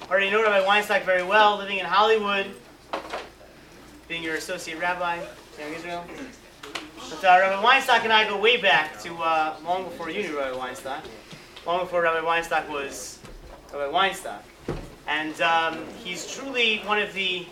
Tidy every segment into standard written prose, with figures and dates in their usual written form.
already know Rabbi Weinstock very well, living in Hollywood, being your associate rabbi, Young Israel. But Rabbi Weinstock and I go way back to long before you knew Rabbi Weinstock, long before Rabbi Weinstock was Rabbi Weinstock. And he's truly one of the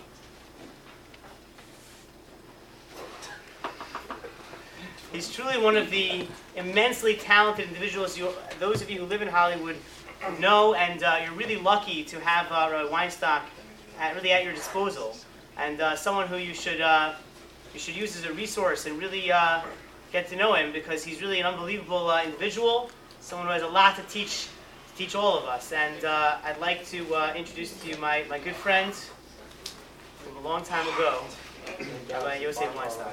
immensely talented individuals those of you who live in Hollywood know, and you're really lucky to have Rabbi Weinstock really at your disposal, and someone who you should use as a resource and really get to know him, because he's really an unbelievable individual, someone who has a lot to teach all of us. And I'd like to introduce to you my good friend from a long time ago, Rabbi Yosef Weinstock.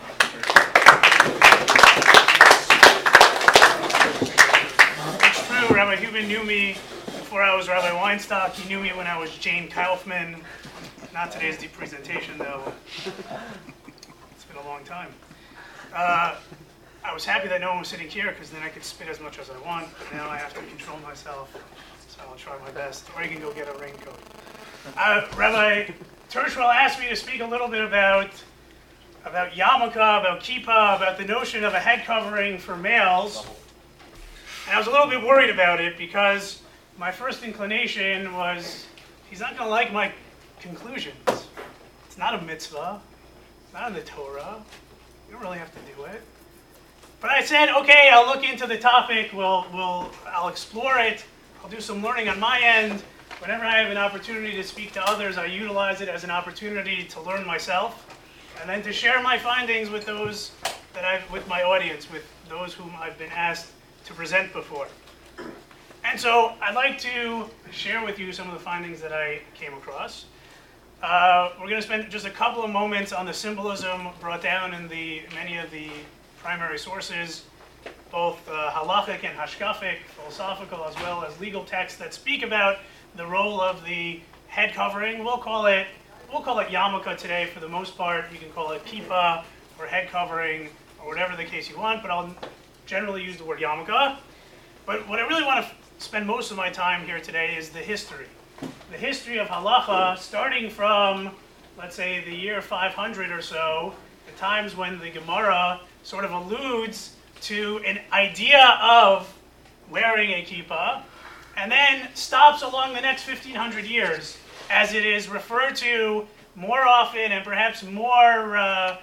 It's true, Rabbi Huben knew me before I was Rabbi Weinstock. He knew me when I was Jane Kaufman. Not today's deep presentation, though. It's been a long time. I was happy that no one was sitting here, because then I could spit as much as I want. But now I have to control myself, so I'll try my best. Or you can go get a raincoat. Rabbi Tershwell asked me to speak a little bit about yarmulke, about kippah, about the notion of a head covering for males. And I was a little bit worried about it, because my first inclination was, he's not going to like my conclusions. It's not a mitzvah. It's not in the Torah. You don't really have to do it. But I said, okay, I'll look into the topic. I'll explore it. I'll do some learning on my end. Whenever I have an opportunity to speak to others, I utilize it as an opportunity to learn myself, and then to share my findings with with my audience, with those whom I've been asked to present before. And so I'd like to share with you some of the findings that I came across. We're going to spend just a couple of moments on the symbolism brought down in many of the primary sources, both halachic and hashkafic, philosophical as well as legal texts that speak about the role of the head covering. We'll call it yarmulke today for the most part. You can call it kippah or head covering or whatever the case you want, but I'll generally use the word yarmulke. But what I really want to spend most of my time here today is the history. The history of halacha, starting from, let's say, the year 500 or so, the times when the Gemara sort of alludes to an idea of wearing a kippah, and then stops along the next 1,500 years as it is referred to more often and perhaps more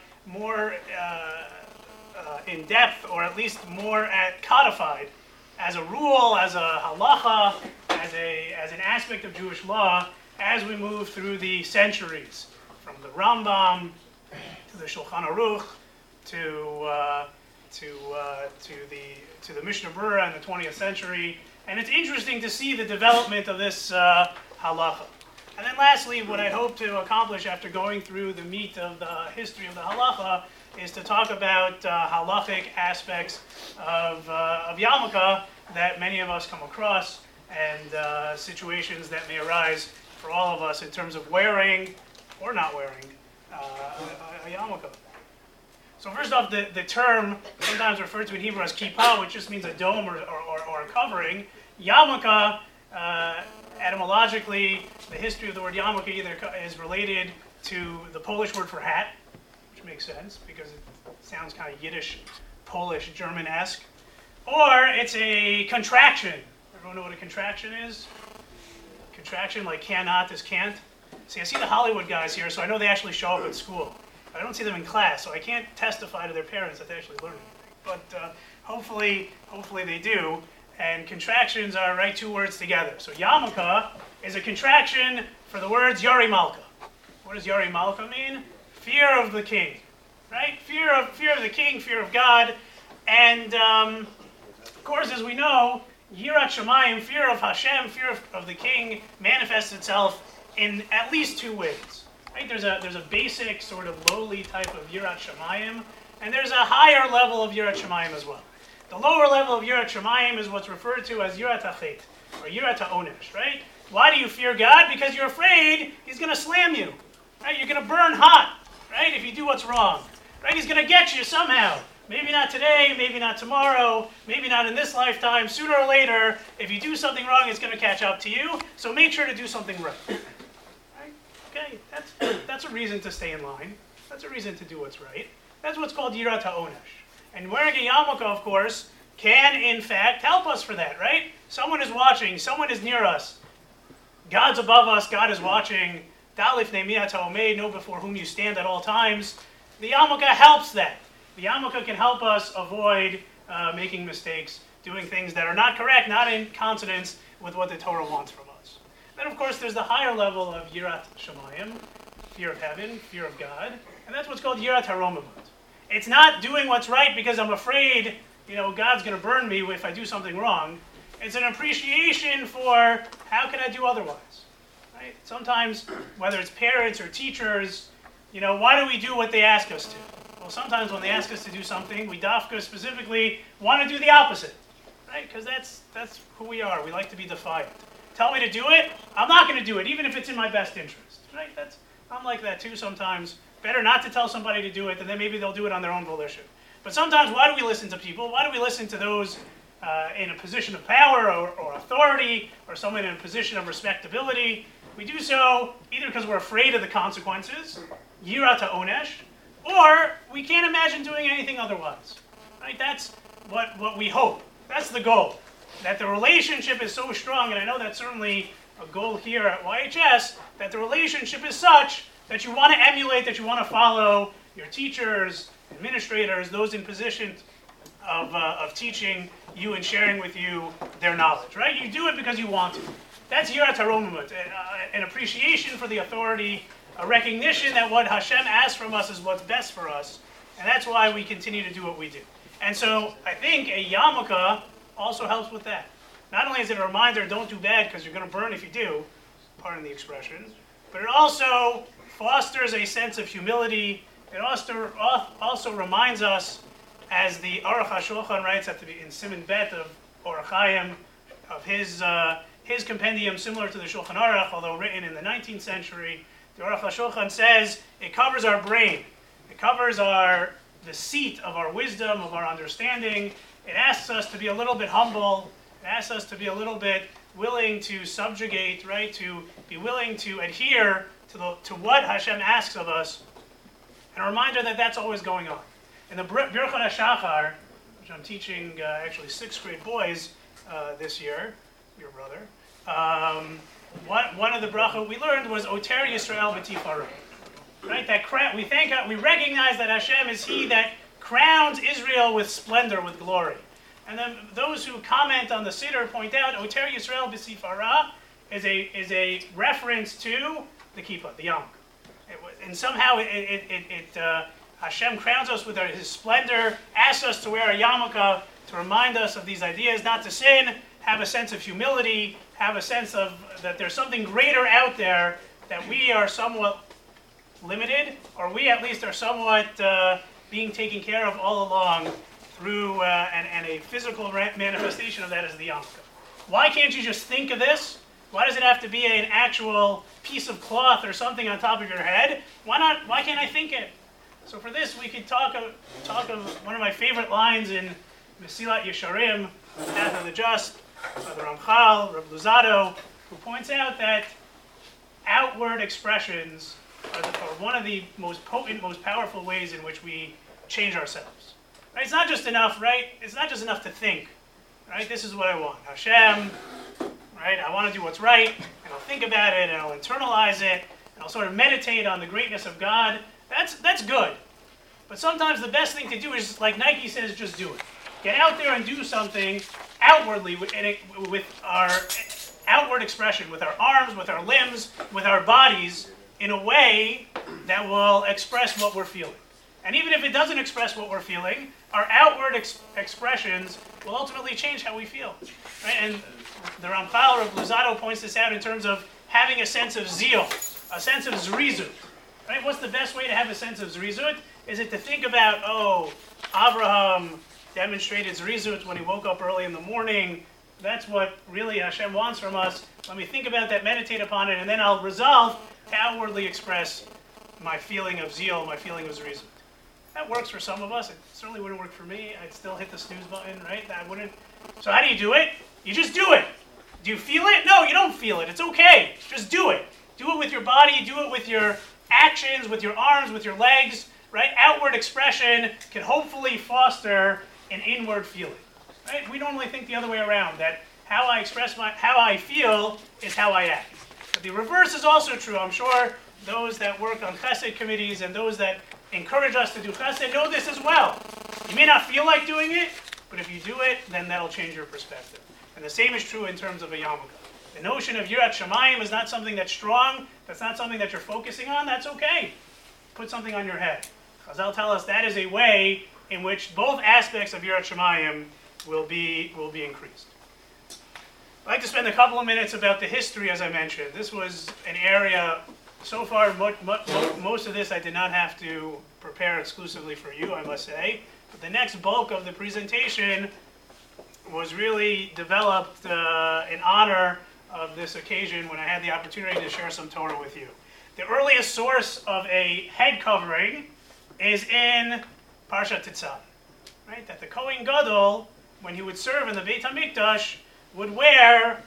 in depth, or at least more codified as a rule, as a halacha, as an aspect of Jewish law as we move through the centuries, from the Rambam to the Shulchan Aruch to the Mishnah Berurah in the 20th century. And it's interesting to see the development of this halacha. And then lastly, what I hope to accomplish after going through the meat of the history of the halacha is to talk about halachic aspects of yarmulke that many of us come across, and situations that may arise for all of us in terms of wearing or not wearing a yarmulke. So first off, the term sometimes referred to in Hebrew as kippah, which just means a dome or a covering. Yarmulke, etymologically, the history of the word yarmulke either is related to the Polish word for hat, which makes sense because it sounds kind of Yiddish, Polish, German-esque, or it's a contraction. Everyone know what a contraction is? Contraction, like cannot is can't. See, I see the Hollywood guys here, so I know they actually show up at school. I don't see them in class, so I can't testify to their parents that they actually learn anything. But hopefully they do. And contractions are right two words together. So yarmulke is a contraction for the words Yari Malka. What does Yari Malka mean? Fear of the king, right? Fear of the king, fear of God. And of course, as we know, Yirat Shamayim, fear of Hashem, fear of the king, manifests itself in at least two ways. Right? There's a basic sort of lowly type of Yirat Shamayim, and there's a higher level of Yirat Shamayim as well. The lower level of Yirat Shamayim is what's referred to as Yirat HaChet, or Yirat HaOnesh, right? Why do you fear God? Because you're afraid He's going to slam you, right? You're going to burn hot, right, if you do what's wrong, right? He's going to get you somehow, Maybe not today, maybe not tomorrow, maybe not in this lifetime. Sooner or later, if you do something wrong, it's going to catch up to you. So make sure to do something right. Right? Okay, that's a reason to stay in line. That's a reason to do what's right. That's what's called Yirat HaOnesh. And wearing a yarmulke, of course, can in fact help us for that, right? Someone is watching, someone is near us. God's above us, God is watching. Dalif Ne'miyat HaOmeid, know before whom you stand at all times. The yarmulke helps that. The yarmulke can help us avoid making mistakes, doing things that are not correct, not in consonance with what the Torah wants from us. Then, of course, there's the higher level of Yirat Shamayim, fear of heaven, fear of God, and that's what's called Yirat HaRomimut. It's not doing what's right because I'm afraid, God's going to burn me if I do something wrong. It's an appreciation for how can I do otherwise, right? Sometimes, whether it's parents or teachers, why do we do what they ask us to? Well, sometimes when they ask us to do something, we dafka specifically want to do the opposite, right? Because that's who we are. We like to be defiant. Tell me to do it, I'm not going to do it, even if it's in my best interest, right? I'm like that too sometimes. Better not to tell somebody to do it, and then maybe they'll do it on their own volition. But sometimes, why do we listen to people? Why do we listen to those in a position of power or authority, or someone in a position of respectability? We do so either because we're afraid of the consequences, Yirat HaOnesh, or we can't imagine doing anything otherwise. Right? That's what we hope. That's the goal. That the relationship is so strong, and I know that's certainly a goal here at YHS, that the relationship is such that you want to emulate, that you want to follow your teachers, administrators, those in positions of teaching you and sharing with you their knowledge. Right? You do it because you want to. That's Yirat HaRomimut, an appreciation for the authority, a recognition that what Hashem asks from us is what's best for us, and that's why we continue to do what we do. And so I think a yarmulke also helps with that. Not only is it a reminder, don't do bad because you're going to burn if you do, pardon the expression, but it also fosters a sense of humility. It also reminds us, as the Aruch HaShulchan writes in Siman Bet of Orach Chaim, of his compendium similar to the Shulchan Aruch, although written in the 19th century. The Aruch HaShulchan says it covers our brain. It covers the seat of our wisdom, of our understanding. It asks us to be a little bit humble. It asks us to be a little bit willing to subjugate, right? To be willing to adhere to what Hashem asks of us. And a reminder that that's always going on. In the Birchot HaShachar, which I'm teaching actually 6th grade boys this year, your brother, one of the brachot we learned was Oter Yisrael B'Tifara. Right? That we thank God, we recognize that Hashem is He that crowns Israel with splendor, with glory. And then those who comment on the Siddur point out Oter Yisrael B'Tifara is a reference to the kippah, the yarmulke. And somehow Hashem crowns us with His splendor, asks us to wear a yarmulke to remind us of these ideas, not to sin, have a sense of humility, have a sense of that there's something greater out there, that we are somewhat limited, or we at least are somewhat being taken care of all along through, and a physical manifestation of that is the yarmulke. Why can't you just think of this? Why does it have to be an actual piece of cloth or something on top of your head? Why not? Why can't I think it? So for this, we could talk of one of my favorite lines in Mesilat Yesharim, Path of the Just, by the Ramchal, Reb Luzzatto, who points out that outward expressions are one of the most potent, most powerful ways in which we change ourselves. Right? It's not just enough, right? It's not just enough to think, right? This is what I want. Hashem, right? I want to do what's right, and I'll think about it, and I'll internalize it, and I'll sort of meditate on the greatness of God. That's good. But sometimes the best thing to do is, like Nike says, just do it. Get out there and do something outwardly with our outward expression, with our arms, with our limbs, with our bodies, in a way that will express what we're feeling. And even if it doesn't express what we're feeling, our outward expressions will ultimately change how we feel. Right? And the Ramchal of Luzzatto points this out in terms of having a sense of zeal, a sense of zrizut. Right? What's the best way to have a sense of zrizut? Is it to think about, Avraham demonstrated zrizut when he woke up early in the morning. That's what really Hashem wants from us. Let me think about that, meditate upon it, and then I'll resolve to outwardly express my feeling of zeal, my feeling of zrizut. That works for some of us. It certainly wouldn't work for me. I'd still hit the snooze button, right? That wouldn't. So how do you do it? You just do it. Do you feel it? No, you don't feel it. It's okay. Just do it. Do it with your body. Do it with your actions, with your arms, with your legs, right? Outward expression can hopefully foster an inward feeling, right? We normally think the other way around, that how I feel is how I act. But the reverse is also true. I'm sure those that work on chesed committees and those that encourage us to do chesed know this as well. You may not feel like doing it, but if you do it, then that'll change your perspective. And the same is true in terms of a yarmulke. The notion of Yirat Shamayim is not something that's strong, that's not something that you're focusing on, that's okay. Put something on your head. Chazal tell us that is a way in which both aspects of Yirat Shamayim will be increased. I'd like to spend a couple of minutes about the history, as I mentioned. This was an area, so far, most of this I did not have to prepare exclusively for you, I must say. But the next bulk of the presentation was really developed in honor of this occasion when I had the opportunity to share some Torah with you. The earliest source of a head covering is in Parshat Tetzaveh, right? That the Kohen Gadol, when he would serve in the Beit HaMikdash, would wear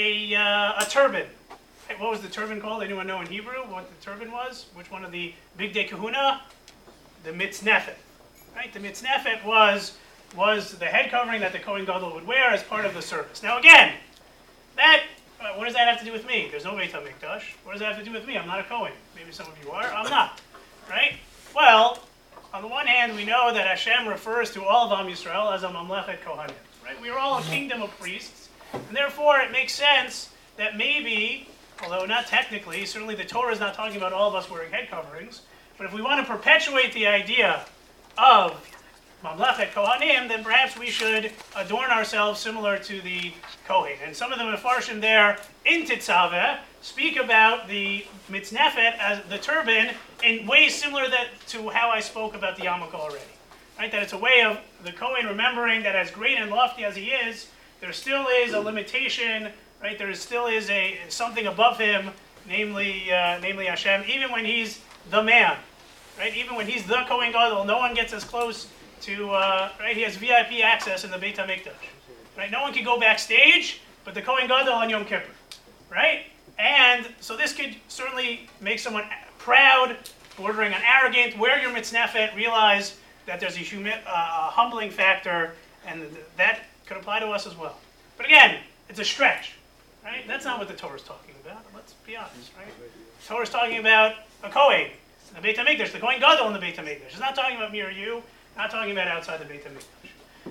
a turban. Hey, what was the turban called? Anyone know in Hebrew what the turban was? Which one of the Bigdei Kahuna? The mitznefet. Right? The mitznefet was the head covering that the Kohen Gadol would wear as part of the service. Now again, that what does that have to do with me? There's no Beit HaMikdash. What does that have to do with me? I'm not a Kohen. Maybe some of you are. I'm not. Right? Well, on the one hand, we know that Hashem refers to all of Am Yisrael as a Mamlechet Kohanim. Right? We are all a kingdom of priests, and therefore it makes sense that maybe, although not technically, certainly the Torah is not talking about all of us wearing head coverings, but if we want to perpetuate the idea of Mamlechet Kohanim, then perhaps we should adorn ourselves similar to the Kohen. And some of the Mefarshim there in Tetzaveh speak about the mitznefet as the turban in ways similar to how I spoke about the yarmulke already. Right? That it's a way of the Kohen remembering that as great and lofty as he is, there still is a limitation, right? There still is something above him, namely Hashem, even when he's the man. Right? Even when he's the Kohen Gadol, no one gets as close to, right? He has VIP access in the Beit HaMikdash. Right? No one can go backstage, but the Kohen Gadol on Yom Kippur. Right? And so this could certainly make someone proud, bordering on arrogant. Wear your mitznefet, realize that there's a humbling factor, and that could apply to us as well. But again, it's a stretch. Right? That's not what the Torah is talking about. Let's be honest. Right? The Torah is talking about a Kohen. The Beit HaMikdash, the Kohen Gadol in the Beit HaMikdash. It's not talking about me or you, not talking about outside the Beit HaMikdash.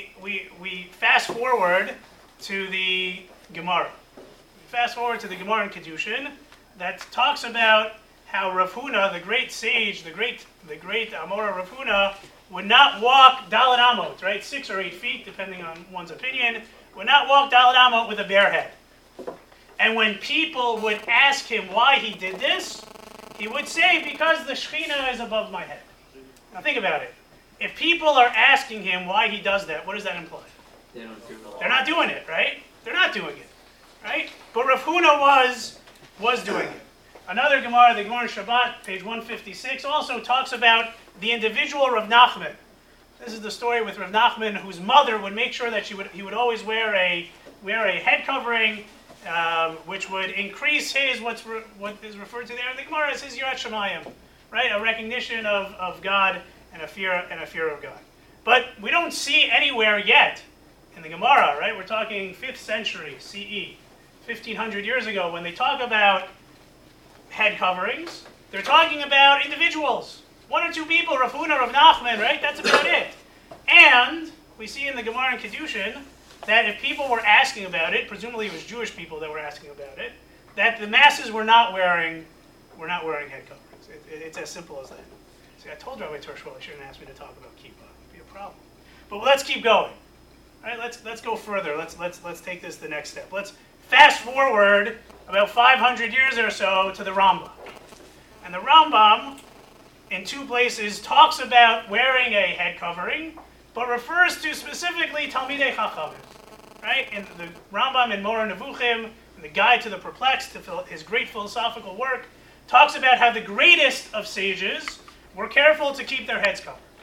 We fast forward to the Gemara. Fast forward to the Gemara in Kedushin that talks about how Rav Huna, the great sage, the great Amora Rav Huna, would not walk Dalet Amot, right? 6 or 8 feet, depending on one's opinion, would not walk Dalet Amot with a bare head. And when people would ask him why he did this, he would say, because the Shekhinah is above my head. Now think about it. If people are asking him why he does that, what does that imply? They don't do it. They're not doing it, right? They're not doing it, right? But Rav Huna was doing it. Another Gemara, the Gemara in Shabbat, page 156, also talks about the individual Rav Nachman. This is the story with Rav Nachman, whose mother would make sure that he would always wear a head covering, which would increase what is referred to there in the Gemara as his Yirat Shamayim, right? A recognition of God and a fear of God. But we don't see anywhere yet in the Gemara, right? We're talking 5th century CE, 1500 years ago, when they talk about head coverings, they're talking about individuals. 1 or 2 people, Rav Huna, Rav Nachman, right? That's about it. And we see in the Gemara in Kedushin that if people were asking about it, presumably it was Jewish people that were asking about it, that the masses were not wearing head coverings. It's as simple as that. See, I told Rabbi Tershwell he shouldn't ask me to talk about kippah. It'd be a problem. But let's keep going. All right, let's go further. Let's take this the next step. Let's fast forward about 500 years or so to the Rambam. And the Rambam, in 2 places, talks about wearing a head covering, but refers to specifically Talmidei Chachamim. Right? In the Rambam in Moreh Nevuchim, in the Guide to the Perplexed, his great philosophical work, talks about how the greatest of sages were careful to keep their heads covered.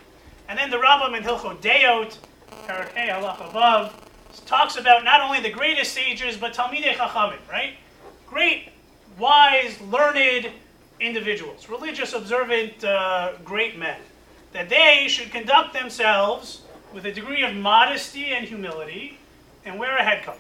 And then the Rambam in Hilchot Deot, Parak Hey, Halach above, talks about not only the greatest sages, but Talmidei Chachamim, right? Great, wise, learned individuals, religious, observant, great men, that they should conduct themselves with a degree of modesty and humility and wear a head cover.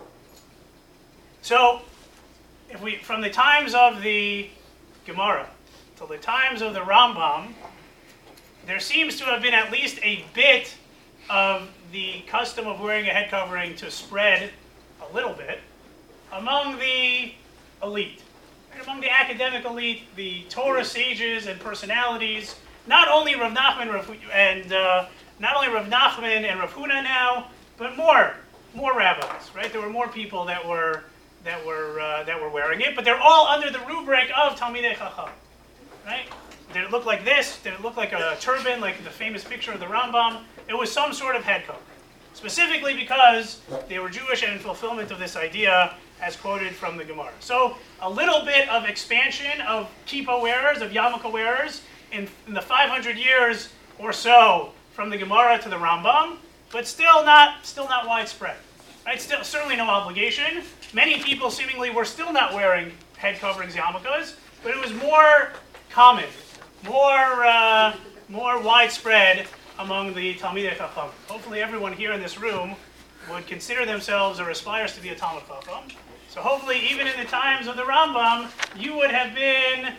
So, if we, from the times of the Gemara till the times of the Rambam, there seems to have been at least a bit of the custom of wearing a head covering to spread a little bit among the elite, right? Among the academic elite, the Torah sages and personalities. Not only Rav Nachman and Rav Huna now, but more rabbis, right? There were more people that were wearing it, but they're all under the rubric of Talmidei Chacham, right? Did it look like this? Did it look like a turban, like the famous picture of the Rambam? It was some sort of head cover, specifically because they were Jewish and in fulfillment of this idea, as quoted from the Gemara. So a little bit of expansion of kippah wearers, of yarmulke wearers, in the 500 years or so from the Gemara to the Rambam, but still not widespread. Right? Still, certainly no obligation. Many people seemingly were still not wearing head coverings, yarmulkes, but it was more common, more widespread among the Talmidei Chacham. Hopefully everyone here in this room would consider themselves or aspires to be a Talmid Chacham. So hopefully even in the times of the Rambam, you would have been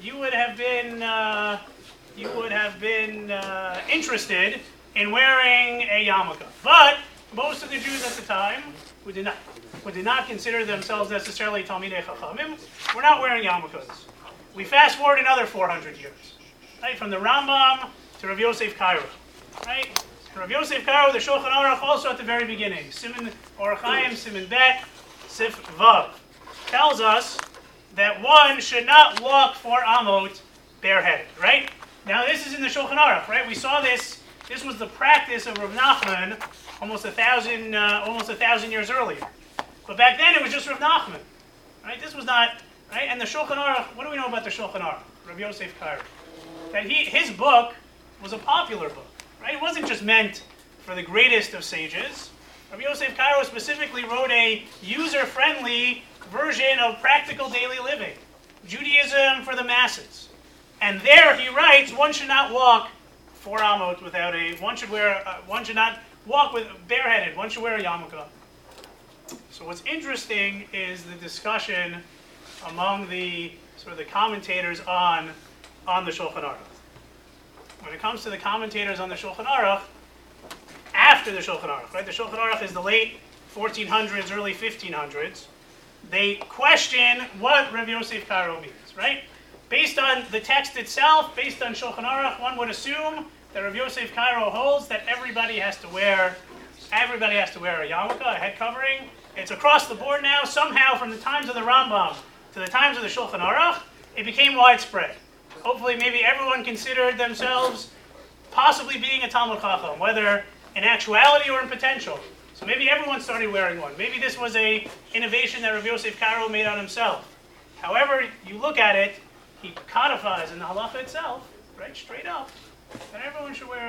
interested in wearing a yarmulke. But most of the Jews at the time who did not consider themselves necessarily Talmidei Chachamim were not wearing yarmulkes. We fast forward another 400 years, right? From the Rambam to Rav Yosef Karo, right? Rav Yosef Karo, the Shulchan Aruch, also at the very beginning, Siman Orach Chaim, Siman Bet, Sif Vav, tells us that one should not walk 4 amot bareheaded, right? Now this is in the Shulchan Aruch, right? We saw this. This was the practice of Rav Nachman almost a thousand years earlier. But back then it was just Rav Nachman, right? This was not, right? And the Shulchan Aruch, what do we know about the Shulchan Aruch? Rav Yosef Karo. That his book was a popular book, right? It wasn't just meant for the greatest of sages. Rav Yosef Karo specifically wrote a user-friendly version of practical daily living, Judaism for the masses. And there he writes, one should not walk 4 amot without one should not walk with bareheaded, one should wear a yarmulke. So what's interesting is the discussion among the sort of the commentators on the Shulchan Aruch. When it comes to the commentators on the Shulchan Aruch, after the Shulchan Aruch, right? The Shulchan Aruch is the late 1400s, early 1500s. They question what Rav Yosef Karo means, right? Based on the text itself, based on Shulchan Aruch, one would assume that Rav Yosef Karo holds that everybody has to wear a yarmulke, a head covering. It's across the board now. Somehow, from the times of the Rambam to the times of the Shulchan Aruch, it became widespread. Hopefully, maybe everyone considered themselves possibly being a Talmid Chacham, whether in actuality or in potential. So maybe everyone started wearing one. Maybe this was an innovation that Rav Yosef Karo made on himself. However you look at it, he codifies in the halacha itself, right, straight up, that everyone should wear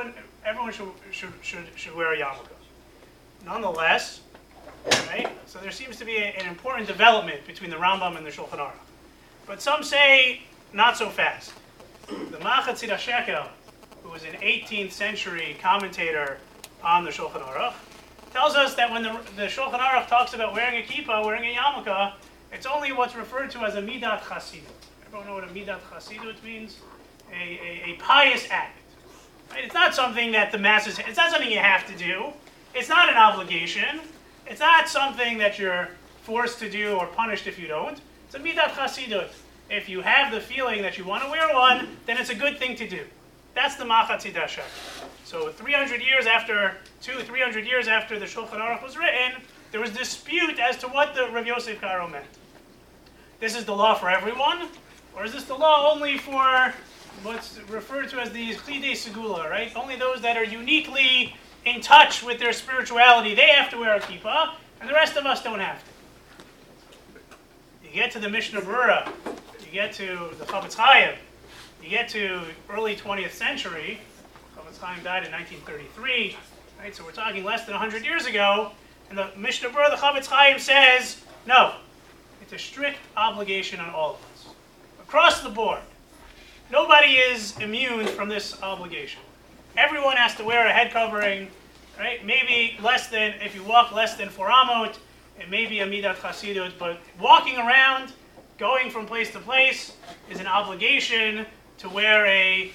a yarmulke. Nonetheless, right? So there seems to be an important development between the Rambam and the Shulchan Aruch. But some say not so fast. The Machatz Shekel, who was an 18th century commentator on the Shulchan Aruch, tells us that when the Shulchan Aruch talks about wearing a kippah, wearing a yarmulke, it's only what's referred to as a midat chasidut. Everyone know what a midat chasidut means? A pious act. Right? It's not something that the masses, it's not something you have to do. It's not an obligation. It's not something that you're forced to do or punished if you don't. It's a midat chasidut. If you have the feeling that you want to wear one, then it's a good thing to do. That's the Machatz Shekel. So 300 years after the Shulchan Aruch was written, there was dispute as to what the Rav Yosef Karo meant. This is the law for everyone, or is this the law only for what's referred to as the Chlidei Segula, right? Only those that are uniquely in touch with their spirituality, they have to wear a kippah, and the rest of us don't have to. You get to the Mishnah Berurah, you get to the Chafetz Chaim, you get to early 20th century, Chofetz Chaim died in 1933, right? So we're talking less than 100 years ago. And the Mishnah Berurah, the Chofetz Chaim says, no, it's a strict obligation on all of us. Across the board. Nobody is immune from this obligation. Everyone has to wear a head covering, right? Maybe less than, if you walk less than 4 amot, it may be a midat chasidut, but walking around, going from place to place, is an obligation to wear a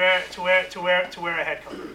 head covering.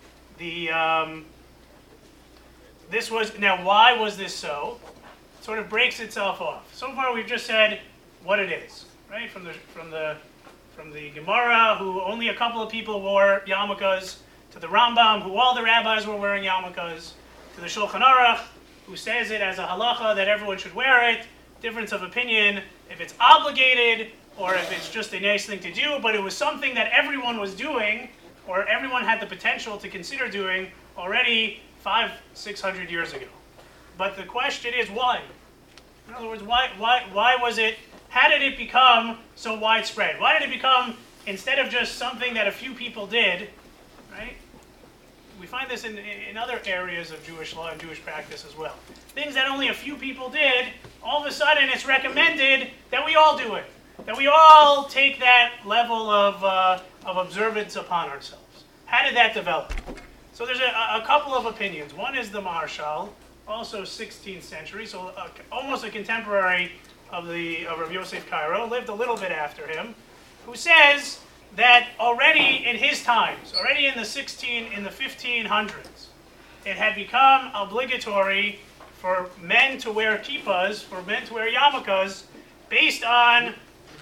Now why was this so? It sort of breaks itself off. So far we've just said what it is, right? From the Gemara, who only a couple of people wore yarmulkes, to the Rambam, who all the rabbis were wearing yarmulkes, to the Shulchan Aruch, who says it as a halacha that everyone should wear it. Difference of opinion if it's obligated or if it's just a nice thing to do, but it was something that everyone was doing, or everyone had the potential to consider doing already 500-600 years ago. But the question is why? In other words, why was it? How did it become so widespread? Why did it become, instead of just something that a few people did, right? We find this in other areas of Jewish law and Jewish practice as well. Things that only a few people did, all of a sudden it's recommended that we all do it. That we all take that level of observance upon ourselves. How did that develop? So there's a couple of opinions. One is the Maharshal, also 16th century, so almost a contemporary of Rav Yosef Karo, lived a little bit after him, who says that already in his times, already in the 1500s, it had become obligatory for men to wear kippahs, for men to wear yarmulkes, based on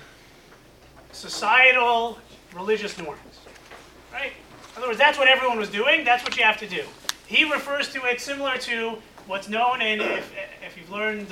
societal religious norms, right? In other words, that's what everyone was doing. That's what you have to do. He refers to it similar to what's known, and if you've learned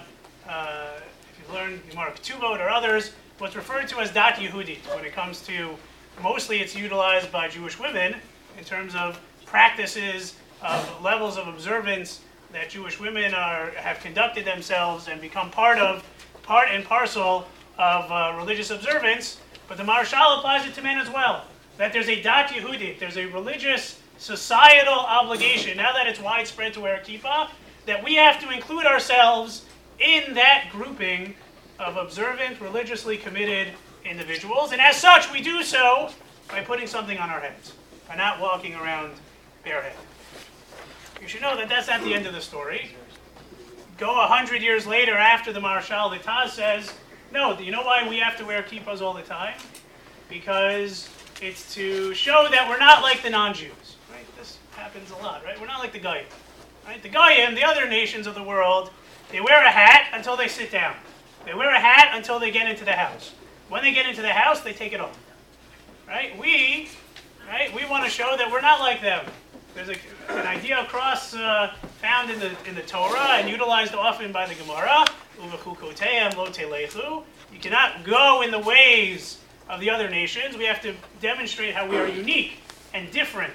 Gemara Ketubot or others, what's referred to as Dat Yehudit, when it comes to, mostly it's utilized by Jewish women in terms of practices, levels of observance that Jewish women have conducted themselves and become part and parcel of religious observance. But the Maharshal applies it to men as well. That there's a Dat Yehudit, there's a religious, societal obligation, now that it's widespread to wear a kippah, that we have to include ourselves in that grouping of observant, religiously committed individuals. And as such, we do so by putting something on our heads, by not walking around bareheaded. You should know that that's not the end of the story. Go 100 years later after the Maharshal, the Taz says, no, you know why we have to wear kippahs all the time? Because it's to show that we're not like the non-Jews. Right? This happens a lot, right? We're not like the Goyim. Right? The Goyim, the other nations of the world, they wear a hat until they sit down. They wear a hat until they get into the house. When they get into the house, they take it off. Right? We want to show that we're not like them. There's an idea across found in the Torah and utilized often by the Gemara. Uvechukoteim lo telechu. You cannot go in the ways of the other nations. We have to demonstrate how we are unique and different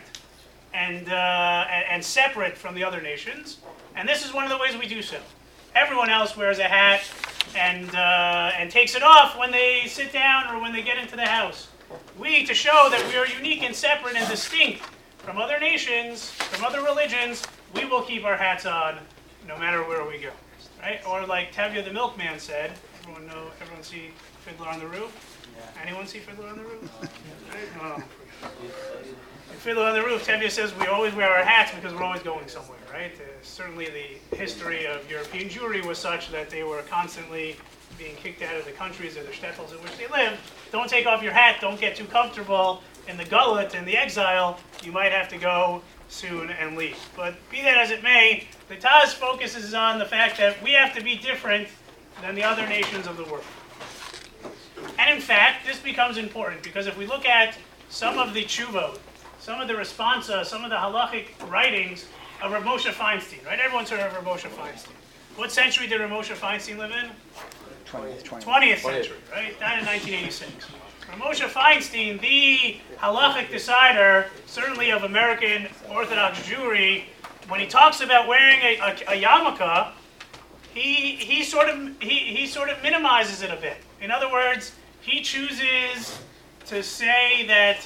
and separate from the other nations. And this is one of the ways we do so. Everyone else wears a hat and takes it off when they sit down or when they get into the house. We, to show that we are unique and separate and distinct from other nations, from other religions, we will keep our hats on no matter where we go. Right? Or like Tevye the milkman said, everyone see Fiddler on the Roof? Yeah. Anyone see Fiddler on the Roof? Right? Oh. In Fiddler on the Roof, Tevye says we always wear our hats because we're always going somewhere, right? Certainly the history of European Jewry was such that they were constantly being kicked out of the countries or the shtetls in which they lived. Don't take off your hat, don't get too comfortable in the gullet and the exile. You might have to go soon and leave. But be that as it may, the Taz focuses on the fact that we have to be different than the other nations of the world. And in fact, this becomes important because if we look at some of the tshuvot, some of the responsa, some of the halachic writings of Rav Moshe Feinstein, right? Everyone's heard of Rav Moshe Feinstein. What century did Rav Moshe Feinstein live in? 20th century, right? Died in 1986. Rav Moshe Feinstein, the halachic decider, certainly of American Orthodox Jewry, when he talks about wearing a yarmulke, he sort of minimizes it a bit. In other words, he chooses to say that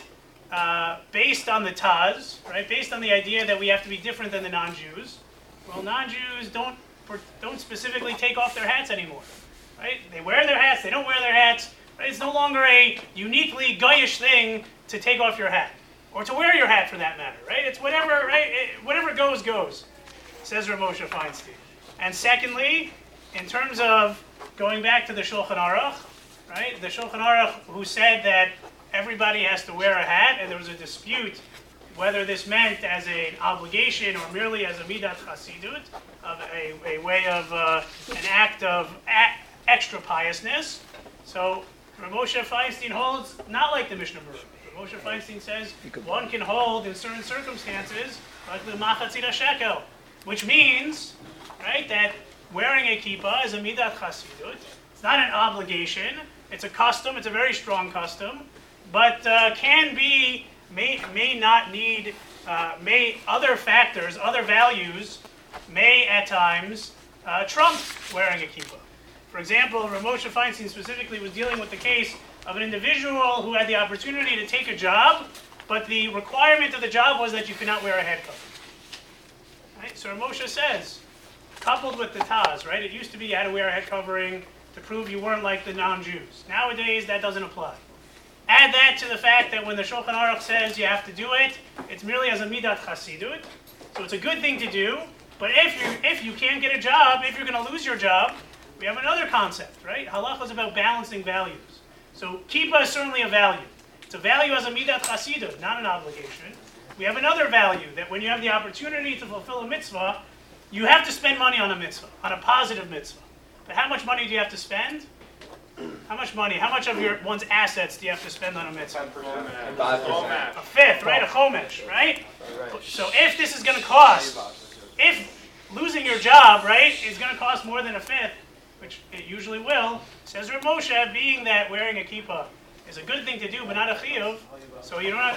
based on the Taz, right? Based on the idea that we have to be different than the non-Jews. Well, non-Jews don't specifically take off their hats anymore, right? They wear their hats. They don't wear their hats. Right? It's no longer a uniquely Goyish thing to take off your hat, or to wear your hat for that matter, right? It's whatever, right? Whatever goes, goes, says Rav Moshe Feinstein. And secondly, in terms of going back to the Shulchan Aruch, right? The Shulchan Aruch, who said that everybody has to wear a hat, and there was a dispute whether this meant as an obligation or merely as a midat chasidut, of a way of an act of extra piousness. So Rav Moshe Feinstein holds not like the Mishnah Berurah. Rav Moshe Feinstein says one can hold in certain circumstances like the machatzit shekel, which means, right, that wearing a kippah is a midat chasidut. It's not an obligation. It's a custom. It's a very strong custom, but can be, may not need, may other factors, other values, may at times trump wearing a kippah. For example, Rav Moshe Feinstein specifically was dealing with the case of an individual who had the opportunity to take a job, but the requirement of the job was that you could not wear a head cover. Right? So Rav Moshe says, coupled with the Taz, right? It used to be you had to wear a head covering to prove you weren't like the non-Jews. Nowadays, that doesn't apply. Add that to the fact that when the Shulchan Aruch says you have to do it, it's merely as a midat chasidut. So it's a good thing to do, but if you can't get a job, if you're going to lose your job, we have another concept, right? Halacha is about balancing values. So kippah is certainly a value. It's a value as a midat chasidut, not an obligation. We have another value, that when you have the opportunity to fulfill a mitzvah, you have to spend money on a mitzvah, on a positive mitzvah. But how much money do you have to spend? How much money? How much of one's assets do you have to spend on a mitzvah? 10%. A fifth, right? A chomesh, right? So if this is going to cost, if losing your job, right, is going to cost more than a fifth, which it usually will, says Rav Moshe, being that wearing a kippah is a good thing to do, but not a chiyuv, so you don't have,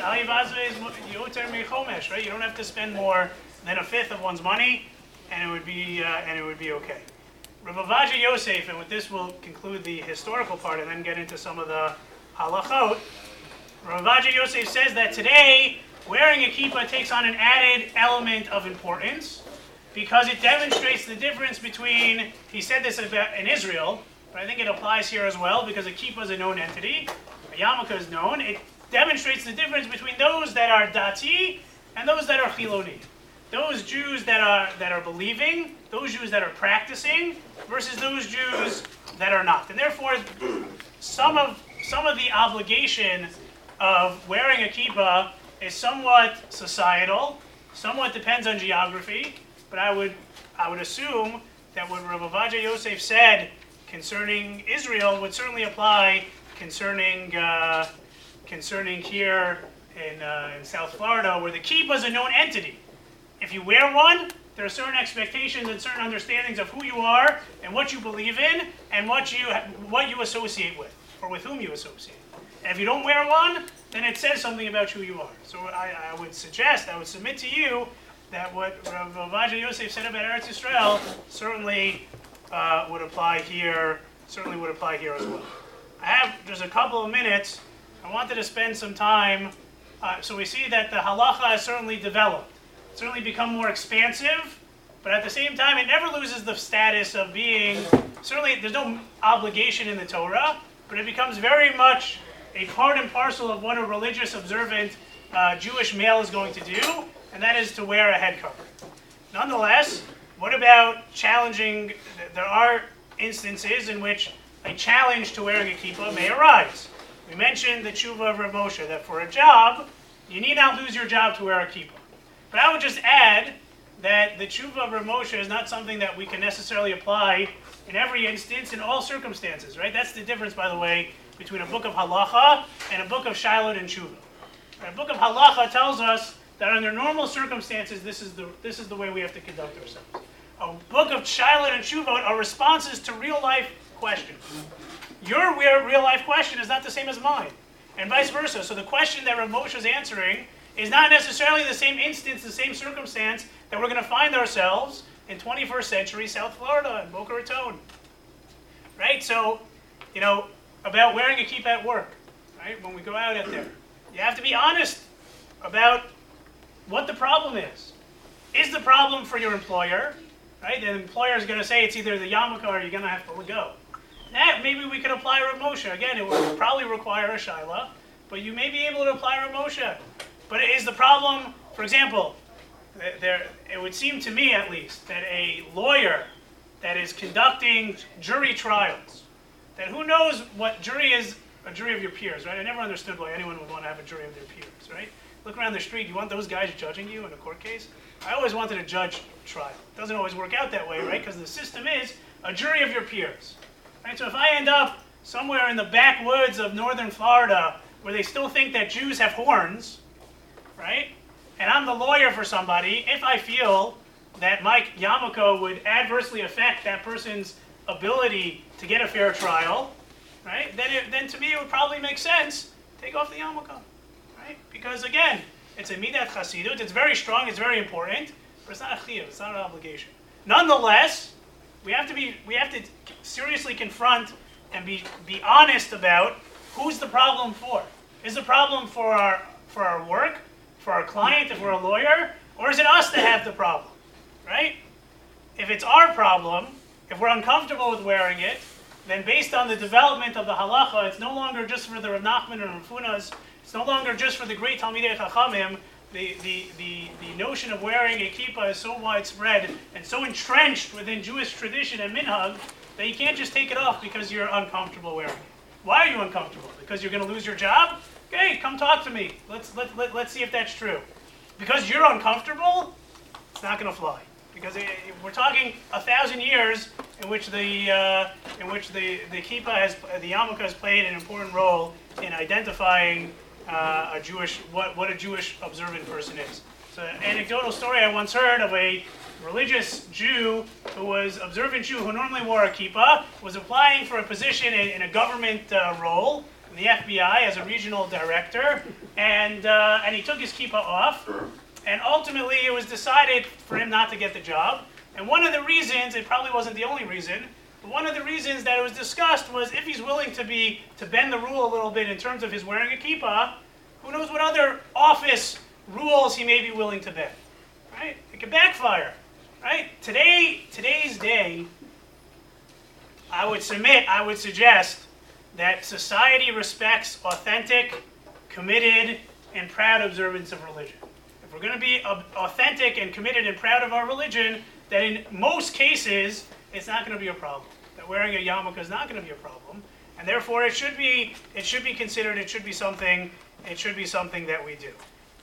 yoter mechomesh, right? You don't have to spend more than a fifth of one's money, and it would be okay. Rav Ovadia Yosef, and with this we'll conclude the historical part and then get into some of the halachot. Rav Ovadia Yosef says that today wearing a kippah takes on an added element of importance because it demonstrates the difference between, he said this about in Israel, but I think it applies here as well because a kippah is a known entity, a yarmulke is known. It demonstrates the difference between those that are dati and those that are chiloni. Those Jews that are believing, those Jews that are practicing, versus those Jews that are not. And therefore, some of the obligation of wearing a kippah is somewhat societal, somewhat depends on geography. But I would assume that what Rav Ovadia Yosef said concerning Israel would certainly apply concerning here in South Florida, where the kippah is a known entity. If you wear one, there are certain expectations and certain understandings of who you are and what you believe in and what you associate with, or with whom you associate. And if you don't wear one, then it says something about who you are. So I would submit to you that what Rav Ovadia Yosef said about Eretz Yisrael certainly would apply here. Certainly would apply here as well. I have just a couple of minutes. I wanted to spend some time. So we see that the halacha has certainly developed, certainly become more expansive, but at the same time, it never loses the status of being. Certainly, there's no obligation in the Torah, but it becomes very much a part and parcel of what a religious, observant Jewish male is going to do, and that is to wear a head covering. Nonetheless, what about challenging? There are instances in which a challenge to wearing a kippah may arise. We mentioned the tshuva of Rav Moshe, that for a job, you need not lose your job to wear a kippah. But I would just add that the tshuva of Rav Moshe is not something that we can necessarily apply in every instance, in all circumstances, right? That's the difference, by the way, between a book of halacha and a book of shailot and tshuva. A book of halacha tells us that under normal circumstances, this is the way we have to conduct ourselves. A book of shailot and tshuva are responses to real life questions. Your real life question is not the same as mine, and vice versa. So the question that Rav Moshe is answering is not necessarily the same instance, the same circumstance that we're going to find ourselves in 21st century South Florida and Boca Raton. Right? So, about wearing a kippah at work, right? When we go out there. You have to be honest about what the problem is. Is the problem for your employer? Right? The employer is going to say it's either the yarmulke or you're going to have to go. That maybe we could apply Rav Moshe. Again, it would probably require a shaila, but you may be able to apply Rav Moshe. But is the problem, for example, it would seem to me at least that a lawyer that is conducting jury trials, that who knows what jury is, a jury of your peers, right? I never understood why anyone would want to have a jury of their peers, right? Look around the street, you want those guys judging you in a court case? I always wanted a judge trial. It doesn't always work out that way, right? Because the system is a jury of your peers. Right? So if I end up somewhere in the backwoods of northern Florida where they still think that Jews have horns, right? And I'm the lawyer for somebody, if I feel that my yarmulke would adversely affect that person's ability to get a fair trial, right? Then to me it would probably make sense take off the yarmulke, right? Because again, it's a midat chasidut. It's very strong. It's very important, but it's not a chiyuv. It's not an obligation. Nonetheless, we have to seriously confront and be honest about who's the problem for. Is the problem for our work, for our client, if we're a lawyer, or is it us that have the problem, right? If it's our problem, if we're uncomfortable with wearing it, then based on the development of the halacha, it's no longer just for the Rav Nachman and Rav Huna's. It's no longer just for the great Talmidei Chachamim. The notion of wearing a kippah is so widespread and so entrenched within Jewish tradition and minhag that you can't just take it off because you're uncomfortable wearing it. Why are you uncomfortable? Because you're going to lose your job? Okay, come talk to me. Let's see if that's true. Because you're uncomfortable, it's not going to fly. Because we're talking 1,000 years in which the kippah the yarmulke has played an important role in identifying a Jewish what a Jewish observant person is. So, an anecdotal story I once heard of a religious Jew who was observant Jew who normally wore a kippah, was applying for a position in a government role in the FBI as a regional director, and he took his kippah off. And ultimately, it was decided for him not to get the job. And one of the reasons, it probably wasn't the only reason, but one of the reasons that it was discussed was if he's willing to bend the rule a little bit in terms of his wearing a kippah, who knows what other office rules he may be willing to bend, right? It could backfire, right? Today's day, I would suggest that society respects authentic, committed, and proud observance of religion. If we're going to be authentic and committed and proud of our religion, then in most cases, it's not going to be a problem. That wearing a yarmulke is not going to be a problem, and therefore it should be considered. It should be something that we do.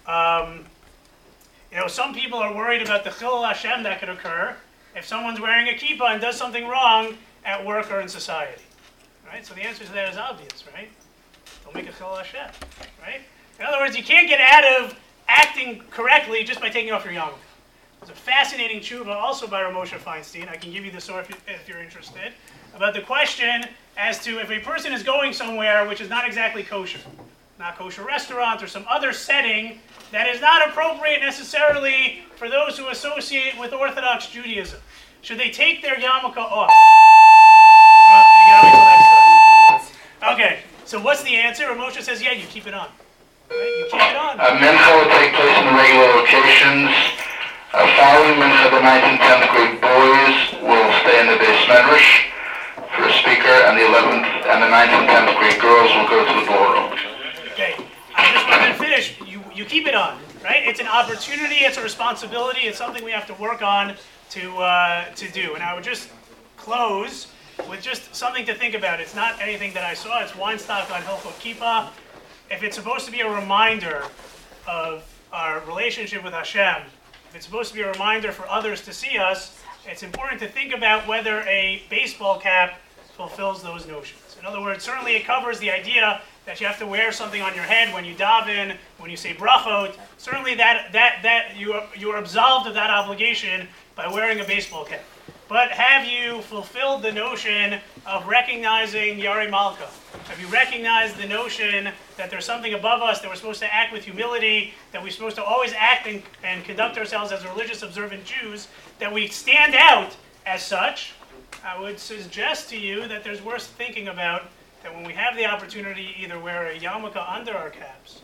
Some people are worried about the chilul Hashem that could occur if someone's wearing a kippah and does something wrong at work or in society, right? So the answer to that is obvious, right? Don't make a chilul Hashem, right? In other words, you can't get out of acting correctly just by taking off your yarmulke. There's a fascinating tshuva also by Rav Moshe Feinstein. I can give you the source if you're interested, about the question as to if a person is going somewhere which is not exactly kosher, not kosher restaurant or some other setting that is not appropriate necessarily for those who associate with Orthodox Judaism. Should they take their yarmulke off? You gotta wait till next time. Okay, so what's the answer? Rav Moshe says, yeah, you keep it on. Right? You keep it on. Mincha will take place in the regular locations. Following Mincha, the 9th and 10th grade boys will stay in the base medrash for a speaker, and the 11th and the 9th and 10th grade girls will go to the ballroom. Okay, I just wanted to finish. You keep it on, right? It's an opportunity, it's a responsibility, it's something we have to work on to do. And I would just close with just something to think about. It's not anything that I saw. It's Weinstock on Hilchot Kippah. If it's supposed to be a reminder of our relationship with Hashem, if it's supposed to be a reminder for others to see us, it's important to think about whether a baseball cap fulfills those notions. In other words, certainly it covers the idea that you have to wear something on your head when you daven, when you say brachot. Certainly that you are absolved of that obligation by wearing a baseball cap. But have you fulfilled the notion of recognizing Yari Malka? Have you recognized the notion that there's something above us, that we're supposed to act with humility, that we're supposed to always act and conduct ourselves as religious observant Jews, that we stand out as such? I would suggest to you that there's worth thinking about that when we have the opportunity to either wear a yarmulke under our caps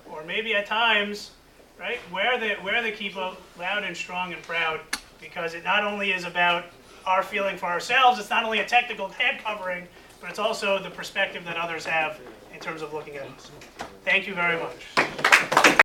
or maybe at times, right, wear the kippah loud and strong and proud, because it not only is about our feeling for ourselves, it's not only a technical head covering, but it's also the perspective that others have in terms of looking at us. Thank you very much.